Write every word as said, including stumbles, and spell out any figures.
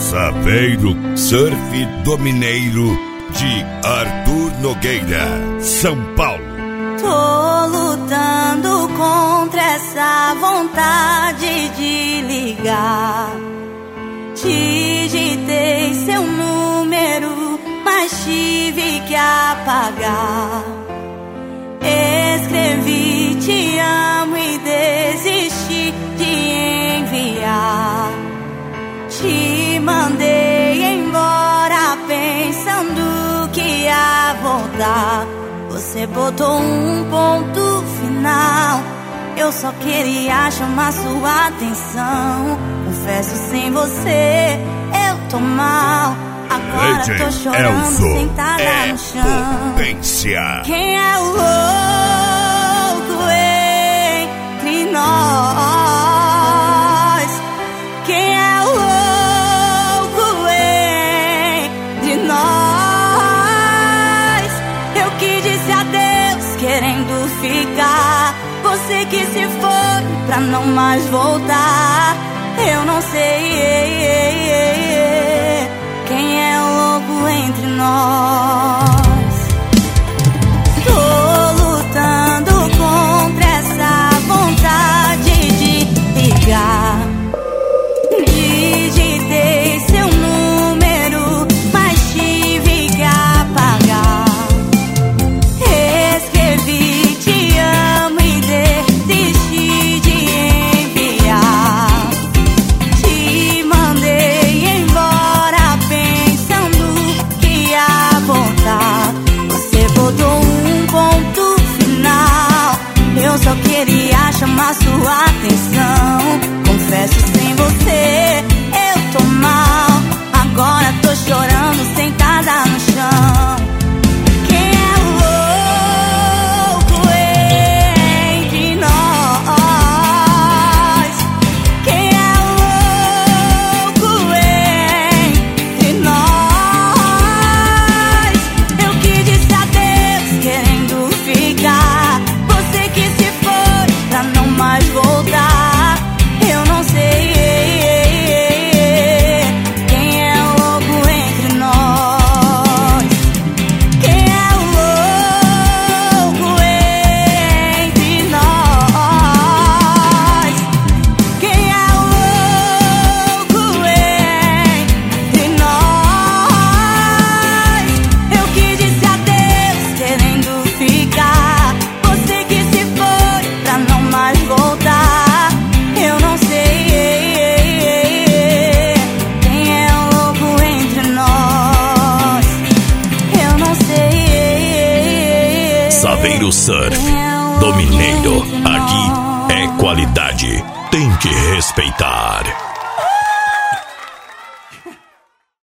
Saveiro Surf do Mineiro, de Arthur Nogueira, São Paulo. Tô lutando contra essa vontade de ligar. Digitei seu número, mas tive que apagar. Escrevi te amo e desisti de enviar. Te mandei embora pensando que ia voltar. Você botou um ponto final. Eu só queria chamar sua atenção. Confesso, sem você eu tô mal. Agora Legend tô chorando Elzo sentada é no chão. potência. Quem é o louco entre nós? Quem é o louco entre nós? Eu que disse adeus querendo ficar. Você que se foi pra não mais voltar. Eu não sei quem é o louco entre nós. Tô lutando contra essa vontade de ligar. Digitei seu número, mas tive que apagar. Escrevi te amo e desisti de enviar. Te mandei embora pensando que ia voltar. Você botou um ponto final. Eu só queria chamar sua atenção. Confesso, sem você eu tô mal. Agora tô chorando sentada no chão. Quem é o louco entre nós? Quem é o louco entre nós? Eu que disse adeus querendo ficar. Você que se foi pra não mais voltar. Eu não sei quem é o louco entre nós. Quem é o louco entre nós? Quem é o louco entre nós? Eu que disse adeus querendo ficar. Você que se foi pra não mais voltar. Eu não sei quem é o louco entre nós. Eu não sei. Saveiro Surf Quem é o do louco Mineiro. entre Aqui nós. é qualidade. Tem que respeitar.